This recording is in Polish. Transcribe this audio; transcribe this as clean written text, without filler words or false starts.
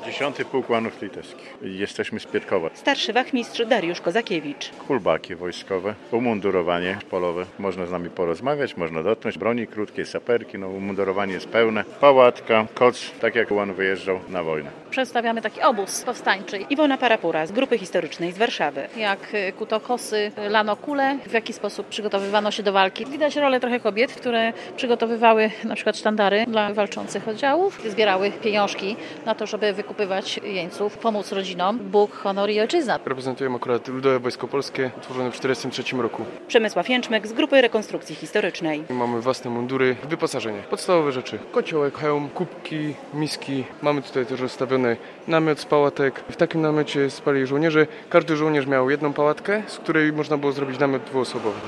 10. Pułk Łanów Litewskich. Jesteśmy z Pietkowa. Starszy wachmistrz Dariusz Kozakiewicz. Kulbaki wojskowe, umundurowanie polowe. Można z nami porozmawiać, można dotknąć broni krótkiej, saperki, umundurowanie jest pełne. Pałatka, koc, tak jak Łan wyjeżdżał na wojnę. Przedstawiamy taki obóz powstańczy. Iwona Parapura z Grupy Historycznej z Warszawy. Jak kuto kosy, lano kule, w jaki sposób przygotowywano się do walki. Widać rolę trochę kobiet, które przygotowywały na przykład sztandary dla walczących oddziałów, zbierały pieniążki na to, żeby wykupywać jeńców, pomóc rodzinom. Bóg, honor i ojczyzna. Reprezentujemy akurat Ludowe Wojsko Polskie, utworzone w 1943 roku. Przemysław Jęczmek z Grupy Rekonstrukcji Historycznej. Mamy własne mundury, wyposażenie, podstawowe rzeczy. Kociołek, hełm, kubki, miski. Mamy tutaj też rozstawiony namiot z pałatek. W takim namiocie spali żołnierze. Każdy żołnierz miał jedną pałatkę, z której można było zrobić namiot dwuosobowy.